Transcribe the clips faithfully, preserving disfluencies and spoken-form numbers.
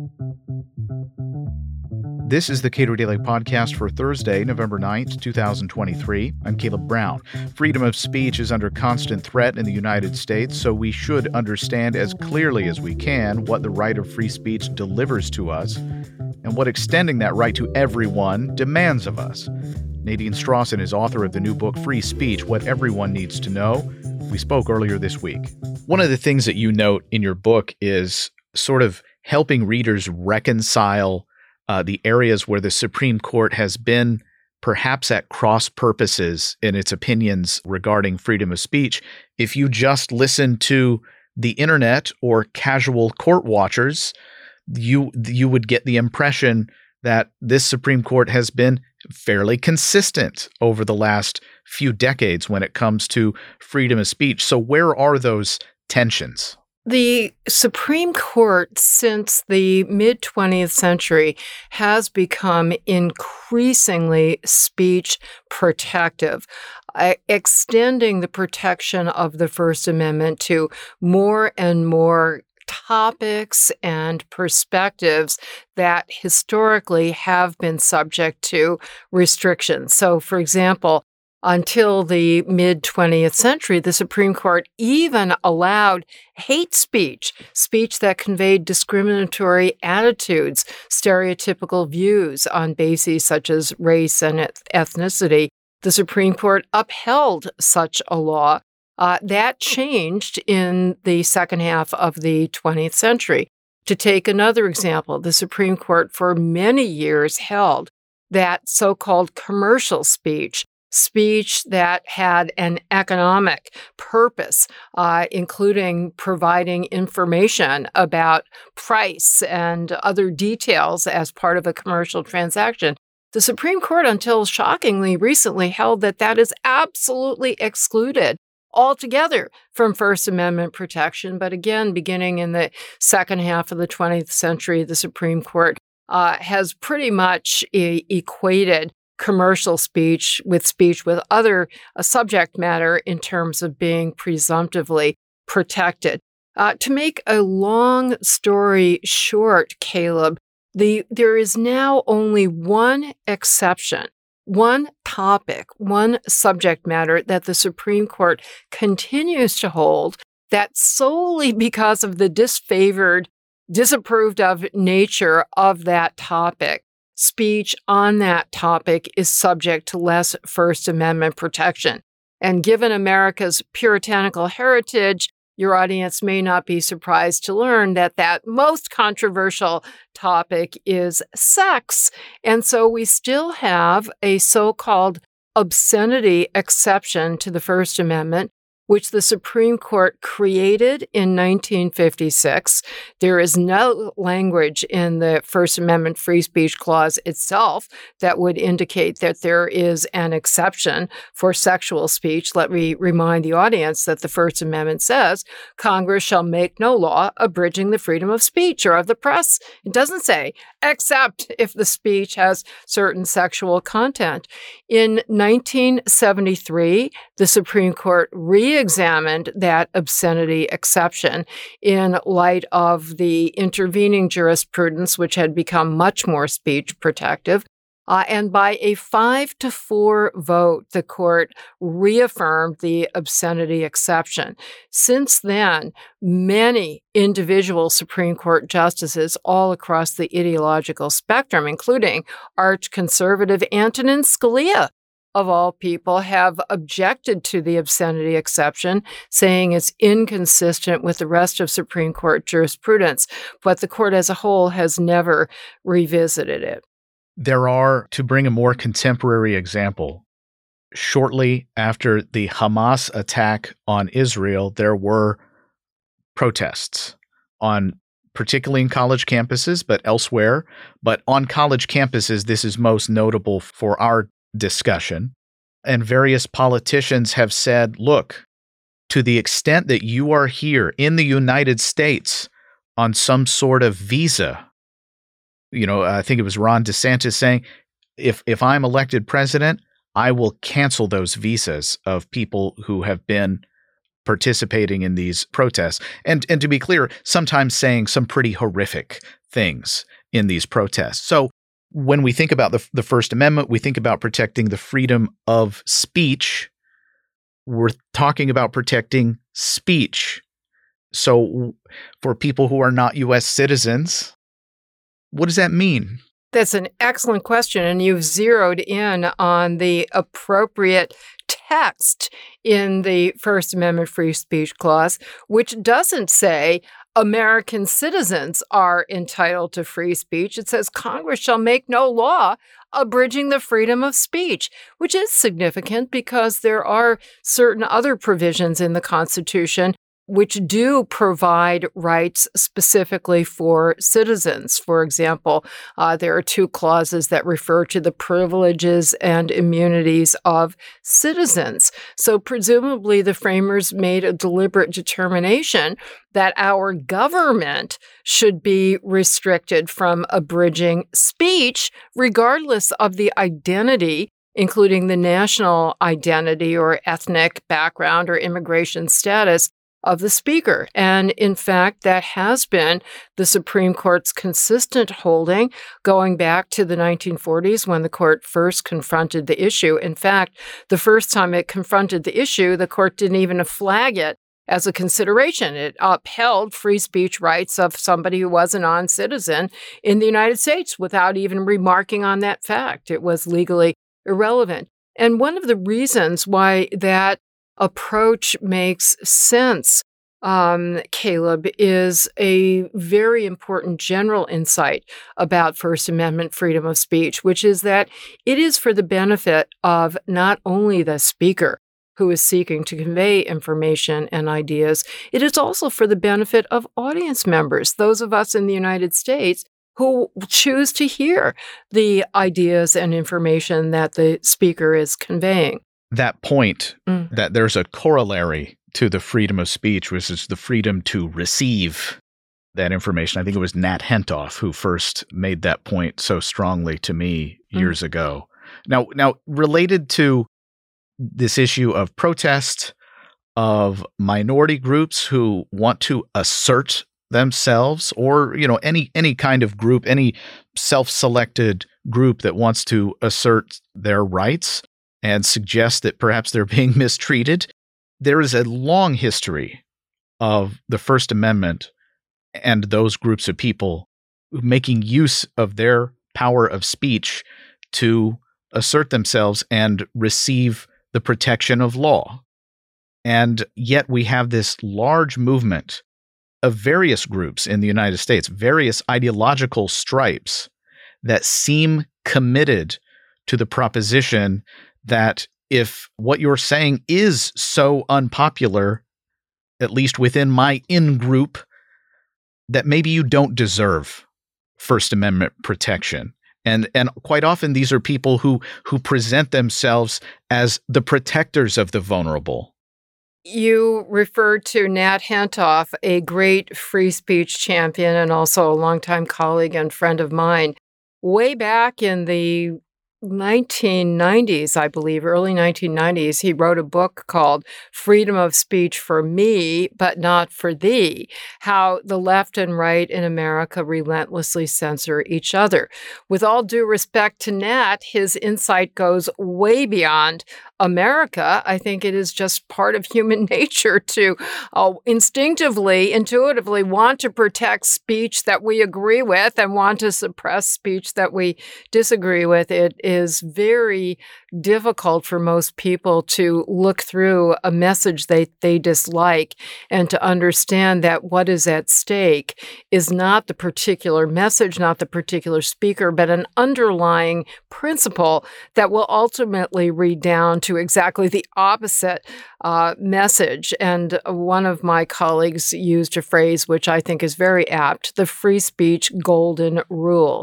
This is the Cato Daily Podcast for Thursday, November ninth, twenty twenty-three. I'm Caleb Brown. Freedom of speech is under constant threat in the United States, so we should understand as clearly as we can what the right of free speech delivers to us and what extending that right to everyone demands of us. Nadine Strawson is author of the new book, Free Speech, What Everyone Needs to Know. We spoke earlier this week. One of the things that you note in your book is sort of helping readers reconcile Uh, the areas where the Supreme Court has been perhaps at cross purposes in its opinions regarding freedom of speech. If you just listen to the internet or casual court watchers, you you would get the impression that this Supreme Court has been fairly consistent over the last few decades when it comes to freedom of speech. So where are those tensions? The Supreme Court, since the mid-twentieth century, has become increasingly speech protective, uh, extending the protection of the First Amendment to more and more topics and perspectives that historically have been subject to restrictions. So, for example, until the mid-twentieth century, the Supreme Court even allowed hate speech, speech that conveyed discriminatory attitudes, stereotypical views on bases such as race and ethnicity. The Supreme Court upheld such a law. Uh, that changed in the second half of the twentieth century. To take another example, the Supreme Court for many years held that so-called commercial speech, speech that had an economic purpose, uh, including providing information about price and other details as part of a commercial transaction. The Supreme Court, until shockingly recently, held that that is absolutely excluded altogether from First Amendment protection. But again, beginning in the second half of the twentieth century, the Supreme Court uh, has pretty much e- equated commercial speech with speech with other uh, subject matter in terms of being presumptively protected. Uh, to make a long story short, Caleb, the there is now only one exception, one topic, one subject matter that the Supreme Court continues to hold that solely because of the disfavored, disapproved of nature of that topic, speech on that topic is subject to less First Amendment protection. And given America's puritanical heritage, your audience may not be surprised to learn that that most controversial topic is sex. And so we still have a so-called obscenity exception to the First Amendment, which the Supreme Court created in nineteen fifty-six. There is no language in the First Amendment Free Speech Clause itself that would indicate that there is an exception for sexual speech. Let me remind the audience that the First Amendment says Congress shall make no law abridging the freedom of speech or of the press. It doesn't say except if the speech has certain sexual content. In nineteen seventy-three, the Supreme Court re examined that obscenity exception in light of the intervening jurisprudence, which had become much more speech protective. Uh, and by a five to four vote, the court reaffirmed the obscenity exception. Since then, many individual Supreme Court justices all across the ideological spectrum, including arch-conservative Antonin Scalia, of all people, have objected to the obscenity exception, saying it's inconsistent with the rest of Supreme Court jurisprudence, but the court as a whole has never revisited it. There are, to bring a more contemporary example, shortly after the Hamas attack on Israel, there were protests on, particularly in college campuses, but elsewhere. But on college campuses, this is most notable for our discussion. And various politicians have said, look, to the extent that you are here in the United States on some sort of visa, you know, I think it was Ron DeSantis saying, if if I'm elected president, I will cancel those visas of people who have been participating in these protests. And, and to be clear, sometimes saying some pretty horrific things in these protests. So when we think about the, the First Amendment, we think about protecting the freedom of speech. We're talking about protecting speech. So for people who are not U S citizens, what does that mean? That's an excellent question, and you've zeroed in on the appropriate text in the First Amendment Free Speech Clause, which doesn't say American citizens are entitled to free speech. It says Congress shall make no law abridging the freedom of speech, which is significant because there are certain other provisions in the Constitution which do provide rights specifically for citizens. For example, uh, there are two clauses that refer to the privileges and immunities of citizens. So presumably the framers made a deliberate determination that our government should be restricted from abridging speech, regardless of the identity, including the national identity or ethnic background or immigration status of the speaker. And in fact, that has been the Supreme Court's consistent holding going back to the nineteen forties when the court first confronted the issue. In fact, the first time it confronted the issue, the court didn't even flag it as a consideration. It upheld free speech rights of somebody who was a non-citizen in the United States without even remarking on that fact. It was legally irrelevant. And one of the reasons why that approach makes sense, um, Caleb, is a very important general insight about First Amendment freedom of speech, which is that it is for the benefit of not only the speaker who is seeking to convey information and ideas, it is also for the benefit of audience members, those of us in the United States who choose to hear the ideas and information that the speaker is conveying. That point, mm. that there's a corollary to the freedom of speech, which is the freedom to receive that information. I think it was Nat Hentoff who first made that point so strongly to me years mm. ago. Now, now related to this issue of protest, of minority groups who want to assert themselves, or, you know, any any kind of group, any self-selected group that wants to assert their rights and suggest that perhaps they're being mistreated. There is a long history of the First Amendment and those groups of people making use of their power of speech to assert themselves and receive the protection of law. And yet we have this large movement of various groups in the United States, various ideological stripes that seem committed to the proposition that if what you're saying is so unpopular, at least within my in-group, that maybe you don't deserve First Amendment protection. And and quite often these are people who who present themselves as the protectors of the vulnerable. You referred to Nat Hentoff, a great free speech champion and also a longtime colleague and friend of mine. Way back in the nineteen nineties, I believe, early nineteen nineties, he wrote a book called Freedom of Speech for Me, but Not for Thee, how the left and right in America relentlessly censor each other. With all due respect to Nat, his insight goes way beyond America. I think it is just part of human nature to uh, instinctively, intuitively want to protect speech that we agree with and want to suppress speech that we disagree with. It is very difficult for most people to look through a message they, they dislike and to understand that what is at stake is not the particular message, not the particular speaker, but an underlying principle that will ultimately redound to exactly the opposite uh, message. And one of my colleagues used a phrase which I think is very apt, the free speech golden rule.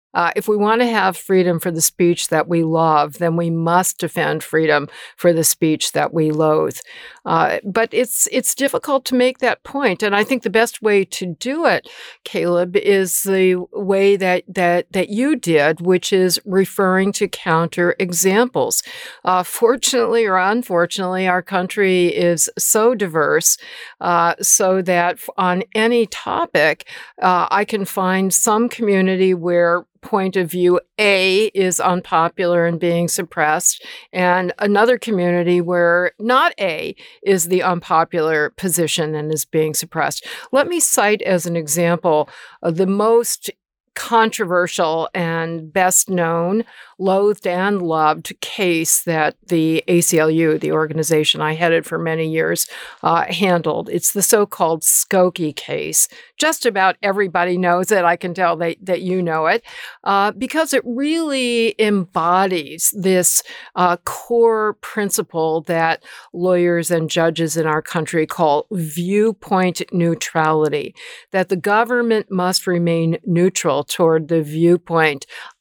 Uh, if we want to have freedom for the speech that we love, then we must defend freedom for the speech that we loathe. Uh, but it's it's difficult to make that point, and I think the best way to do it, Caleb, is the way that that that you did, which is referring to counter examples. Uh, fortunately or unfortunately, our country is so diverse, uh, so that on any topic, uh, I can find some community where point of view A is unpopular and being suppressed, and another community where not A is the unpopular position and is being suppressed. Let me cite as an example uh, the most controversial and best known, loathed and loved case that the A C L U, the organization I headed for many years, uh, handled. It's the so-called Skokie case. Just about everybody knows it. I can tell that, that you know it, uh, because it really embodies this uh, core principle that lawyers and judges in our country call viewpoint neutrality, that the government must remain neutral toward the viewpoint,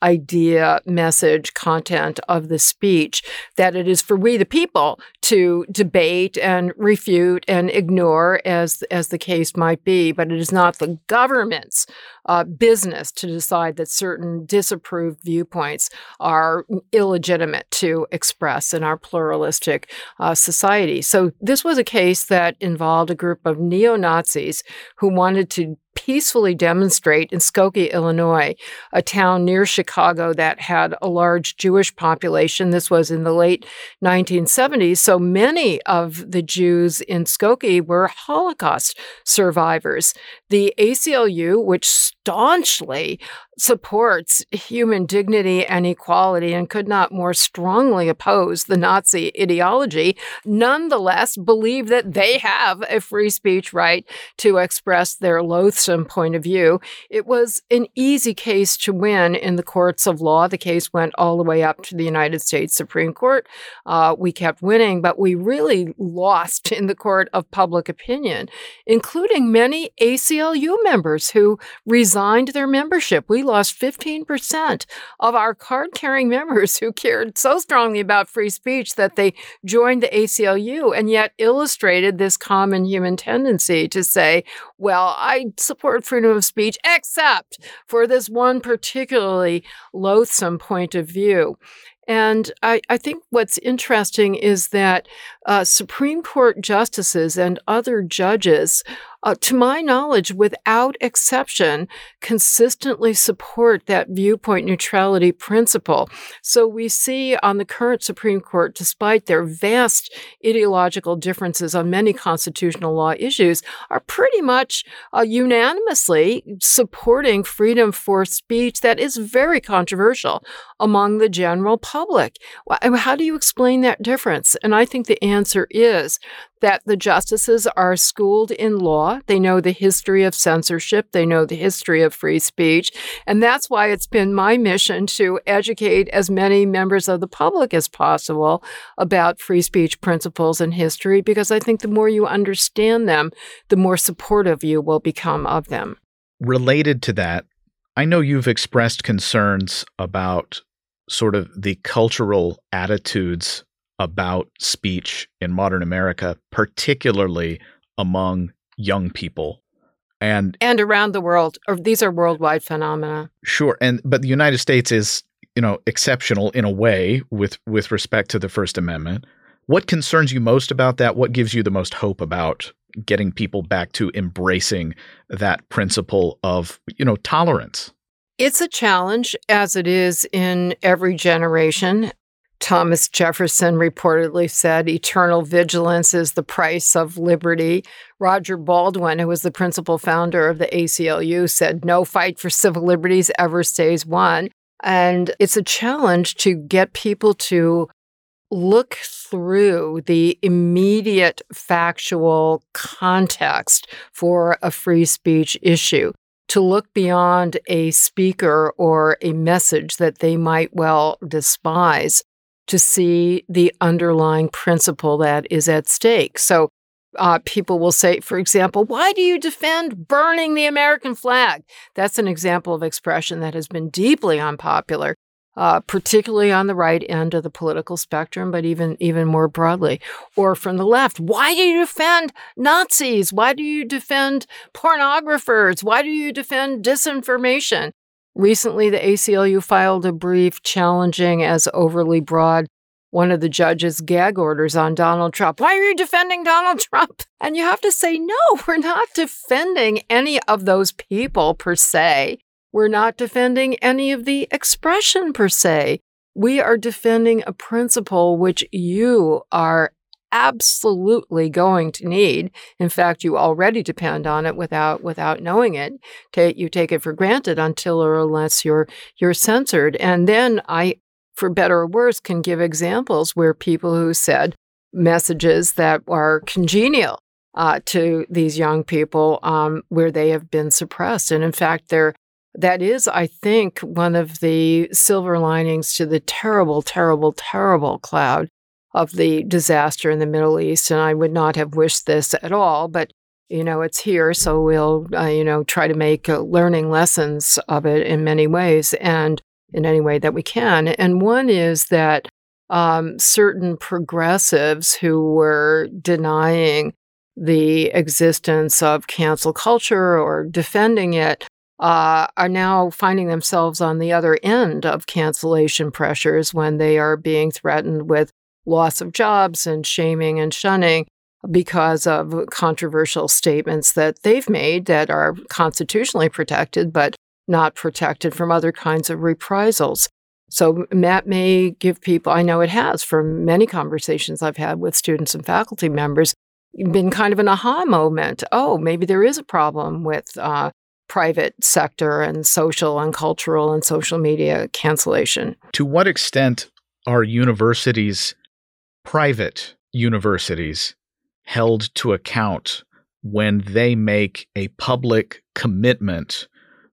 idea, message, content of the speech, that it is for we the people to debate and refute and ignore as, as the case might be, but it is not the government's uh, business to decide that certain disapproved viewpoints are illegitimate to express in our pluralistic uh, society. So this was a case that involved a group of neo-Nazis who wanted to peacefully demonstrate in Skokie, Illinois, a town near Chicago that had a large Jewish population. This was in the late nineteen seventies. So many of the Jews in Skokie were Holocaust survivors. The A C L U, which staunchly supports human dignity and equality and could not more strongly oppose the Nazi ideology, nonetheless believe that they have a free speech right to express their loathsome point of view. It was an easy case to win in the courts of law. The case went all the way up to the United States Supreme Court. Uh, we kept winning, but we really lost in the court of public opinion, including many A C L U members who resigned their membership. We lost fifteen percent of our card-carrying members who cared so strongly about free speech that they joined the A C L U and yet illustrated this common human tendency to say, well, I support freedom of speech except for this one particularly loathsome point of view. And I, I think what's interesting is that uh, Supreme Court justices and other judges, uh, to my knowledge, without exception, consistently support that viewpoint neutrality principle. So we see on the current Supreme Court, despite their vast ideological differences on many constitutional law issues, are pretty much uh, unanimously supporting freedom for speech that is very controversial among the general public. How do you explain that difference? And I think the answer is that the justices are schooled in law. They know the history of censorship. They know the history of free speech. And that's why it's been my mission to educate as many members of the public as possible about free speech principles and history, because I think the more you understand them, the more supportive you will become of them. Related to that, I know you've expressed concerns about sort of the cultural attitudes about speech in modern America, particularly among young people. And and around the world. Or these are worldwide phenomena. Sure. And but the United States is, you know, exceptional in a way with with respect to the First Amendment. What concerns you most about that? What gives you the most hope about getting people back to embracing that principle of, you know, tolerance? It's a challenge, as it is in every generation. Thomas Jefferson reportedly said, eternal vigilance is the price of liberty. Roger Baldwin, who was the principal founder of the A C L U, said, no fight for civil liberties ever stays won. And it's a challenge to get people to look through the immediate factual context for a free speech issue, to look beyond a speaker or a message that they might well despise, to see the underlying principle that is at stake. So Uh, people will say, for example, why do you defend burning the American flag? That's an example of expression that has been deeply unpopular, uh, particularly on the right end of the political spectrum, but even, even more broadly. Or from the left, why do you defend Nazis? Why do you defend pornographers? Why do you defend disinformation? Recently, the A C L U filed a brief challenging as overly broad one of the judge's gag orders on Donald Trump. Why are you defending Donald Trump? And you have to say, no, we're not defending any of those people per se. We're not defending any of the expression per se. We are defending a principle which you are absolutely going to need. In fact, you already depend on it without without knowing it. Take, you take it for granted until or unless you're you're censored. And then I, for better or worse, can give examples where people who said messages that are congenial uh, to these young people, um, where they have been suppressed. And in fact, they're that is, I think, one of the silver linings to the terrible, terrible, terrible cloud of the disaster in the Middle East. And I would not have wished this at all, but, you know, it's here. So we'll, uh, you know, try to make uh, learning lessons of it in many ways and in any way that we can. And one is that um, certain progressives who were denying the existence of cancel culture or defending it Uh, are now finding themselves on the other end of cancellation pressures when they are being threatened with loss of jobs and shaming and shunning because of controversial statements that they've made that are constitutionally protected, but not protected from other kinds of reprisals. So that may give people, I know it has from many conversations I've had with students and faculty members, been kind of an aha moment. Oh, maybe there is a problem with uh, private sector and social and cultural and social media cancellation. To what extent are universities, private universities, held to account when they make a public commitment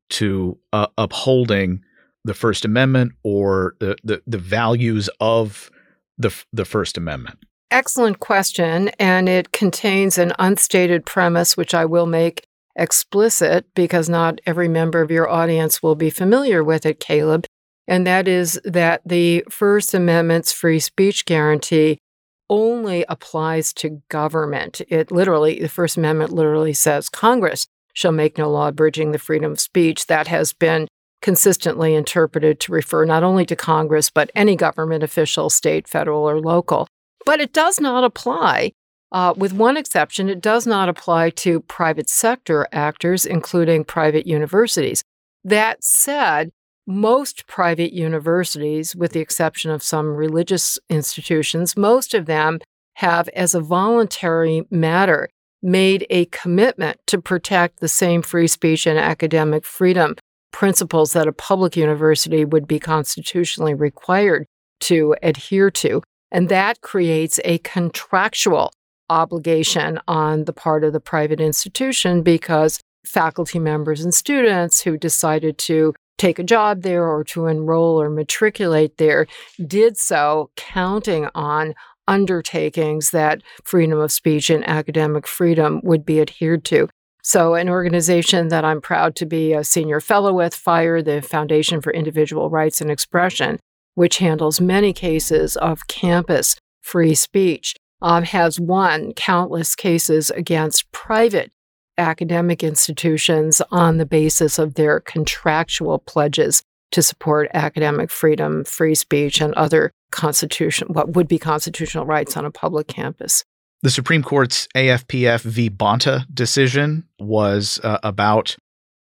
to uh, upholding the First Amendment or the, the, the values of the, the First Amendment? Excellent question, and it contains an unstated premise, which I will make explicit because not every member of your audience will be familiar with it, Caleb, and that is that the First Amendment's free speech guarantee only applies to government. It literally, the First Amendment literally says Congress shall make no law abridging the freedom of speech. That has been consistently interpreted to refer not only to Congress, but any government official, state, federal, or local. But it does not apply. Uh, with one exception, it does not apply to private sector actors, including private universities. That said, most private universities, with the exception of some religious institutions, most of them have, as a voluntary matter, made a commitment to protect the same free speech and academic freedom principles that a public university would be constitutionally required to adhere to. And that creates a contractual obligation on the part of the private institution because faculty members and students who decided to take a job there or to enroll or matriculate there did so counting on undertakings that freedom of speech and academic freedom would be adhered to. So an organization that I'm proud to be a senior fellow with, FIRE, the Foundation for Individual Rights and Expression, which handles many cases of campus free speech, Um, has won countless cases against private academic institutions on the basis of their contractual pledges to support academic freedom, free speech, and other constitution, what would be constitutional rights on a public campus. The Supreme Court's A F P F v. Bonta decision was uh, about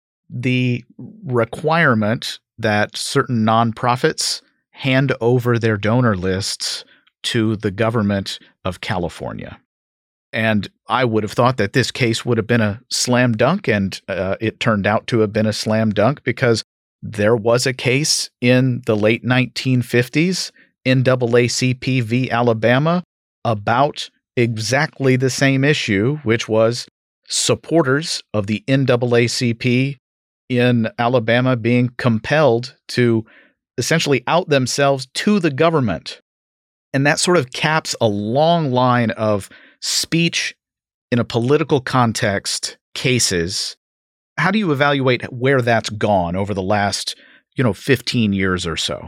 the requirement that certain nonprofits hand over their donor lists to the government of California. And I would have thought that this case would have been a slam dunk, and uh, it turned out to have been a slam dunk because there was a case in the late nineteen fifties, N double A C P v. Alabama, about exactly the same issue, which was supporters of the N double A C P in Alabama being compelled to essentially out themselves to the government. And that sort of caps a long line of speech in a political context cases, how do you evaluate where that's gone over the last, you know, fifteen years or so?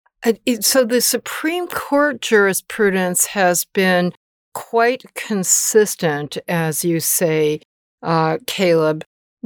So the Supreme Court jurisprudence has been quite consistent, as you say, uh, Caleb,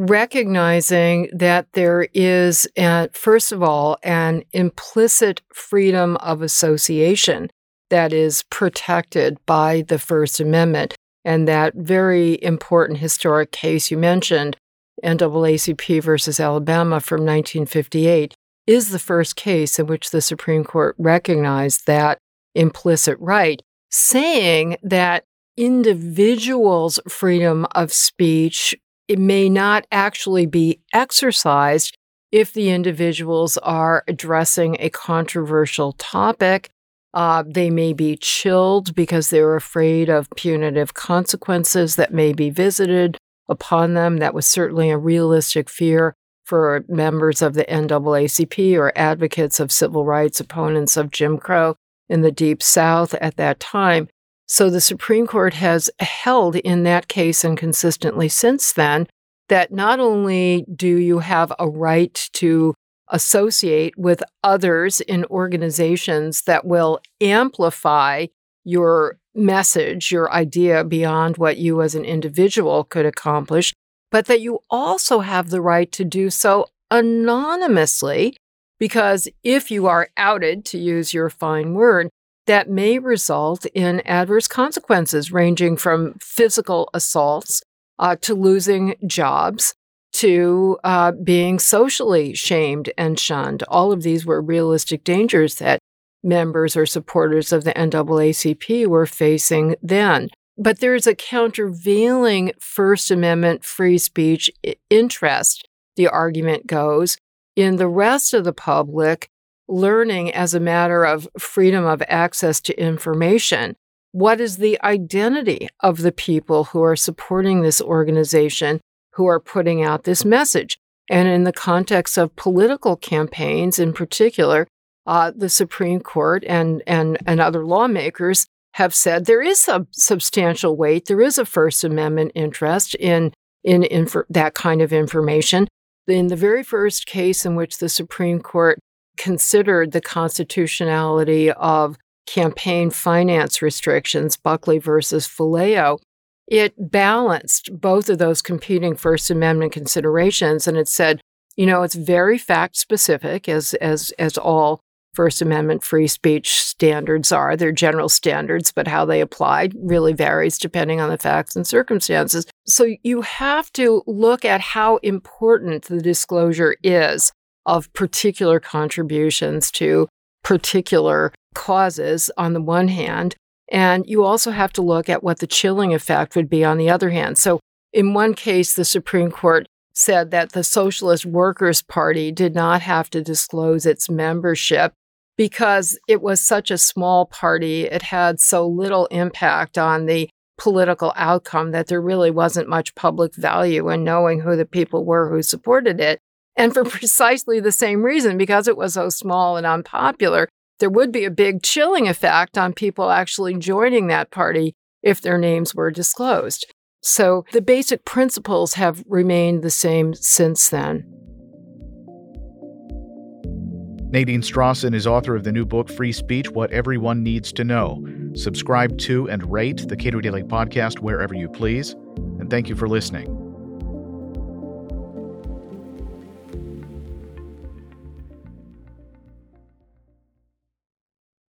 recognizing that there is, uh, first of all, an implicit freedom of association that is protected by the First Amendment. And that very important historic case you mentioned, N double A C P versus Alabama from nineteen fifty-eight, is the first case in which the Supreme Court recognized that implicit right, saying that individuals' freedom of speech, it may not actually be exercised if the individuals are addressing a controversial topic. Uh, they may be chilled because they're afraid of punitive consequences that may be visited upon them. That was certainly a realistic fear for members of the N double A C P or advocates of civil rights, opponents of Jim Crow in the Deep South at that time. So the Supreme Court has held in that case, and consistently since then, that not only do you have a right to associate with others in organizations that will amplify your message, your idea beyond what you as an individual could accomplish, but that you also have the right to do so anonymously, because if you are outed, to use your fine word, that may result in adverse consequences ranging from physical assaults uh, to losing jobs to uh, being socially shamed and shunned. All of these were realistic dangers that members or supporters of the N double A C P were facing then. But there's a countervailing First Amendment free speech interest, the argument goes, in the rest of the public learning as a matter of freedom of access to information. What is the identity of the people who are supporting this organization, who are putting out this message? And in the context of political campaigns in particular, uh, the Supreme Court and, and, and other lawmakers have said there is a substantial weight, there is a First Amendment interest in, in inf- that kind of information. In the very first case in which the Supreme Court considered the constitutionality of campaign finance restrictions, Buckley versus Faleo, it balanced both of those competing First Amendment considerations, and it said, you know, it's very fact-specific, as as as all First Amendment free speech standards are. They're general standards, but how they apply really varies depending on the facts and circumstances. So you have to look at how important the disclosure is of particular contributions to particular causes on the one hand, and you also have to look at what the chilling effect would be on the other hand. So in one case, the Supreme Court said that the Socialist Workers' Party did not have to disclose its membership because it was such a small party, it had so little impact on the political outcome that there really wasn't much public value in knowing who the people were who supported it. And for precisely the same reason, because it was so small and unpopular, there would be a big chilling effect on people actually joining that party if their names were disclosed. So the basic principles have remained the same since then. Nadine Strossen is author of the new book, Free Speech, What Everyone Needs to Know. Subscribe to and rate the Cato Daily Podcast wherever you please. And thank you for listening.